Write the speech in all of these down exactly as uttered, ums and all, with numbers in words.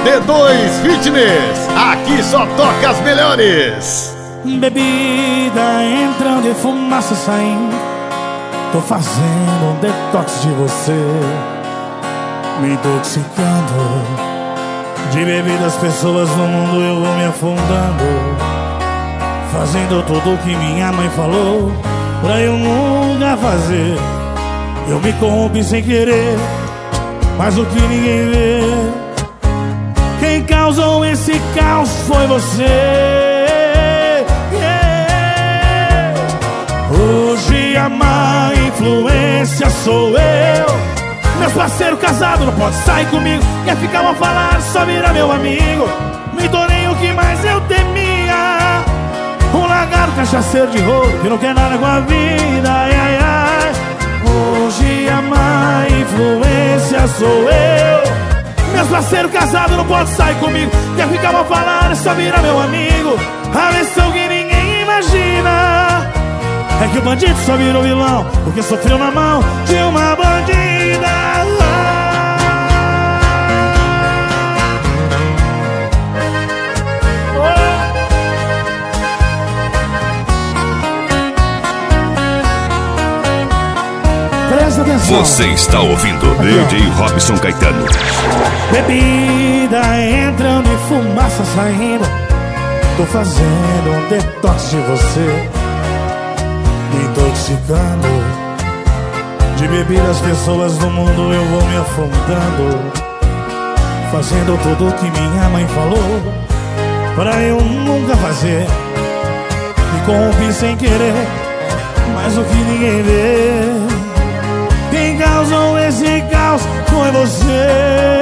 D dois Fitness, aqui só toca as melhores. Bebida entrando e fumaça saindo, tô fazendo um detox de você, me intoxicando. De bebidas, pessoas no mundo eu vou me afundando, fazendo tudo o que minha mãe falou pra eu nunca fazer. Eu me corrompi sem querer, mas o que ninguém vê, quem causou esse caos foi você. Yeah. Hoje a má influência sou eu. Meus parceiros casados não pode sair comigo, quer ficar mal falar, só vira meu amigo. Me tornei o que mais eu temia, um lagarto cachaceiro de rolo que não quer nada com a vida. Ai, ai, ai. Hoje a má influência sou eu. Meus parceiros casados não pode sair comigo, quer ficar mal falar, só vira meu amigo. A versão que ninguém imagina é que o bandido só virou vilão porque sofreu na mão de uma bandida. Presta atenção. Você está ouvindo D J Robson Caetano. Bebida entrando e fumaça saindo, tô fazendo um detox de você, me intoxicando. De bebidas, pessoas no mundo eu vou me afundando, fazendo tudo o que minha mãe falou pra eu nunca fazer. Me corrompi sem querer, mas o que ninguém vê, quem causou esse caos foi você.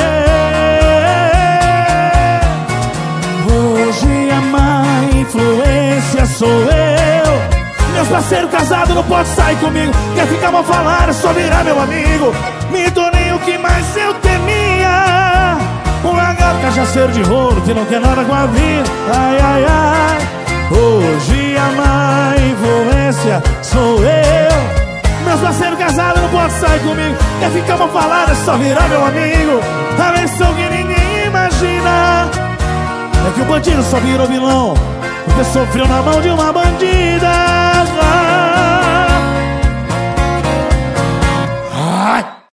Hoje a má influência sou eu. Meus parceiros casados não pode sair comigo, quer ficar mal falar, é só virar meu amigo. Me tornei o que mais eu temia, um lagarto cachaceiro de rolo que não quer nada com a vida. Ai, ai, ai. Hoje a má influência sou eu. Meus parceiros casados não pode sair comigo, quer ficar mal falar, é só virar meu amigo. A versão que ninguém imagina é que o bandido só virou vilão porque sofreu na mão de uma bandida. Ai.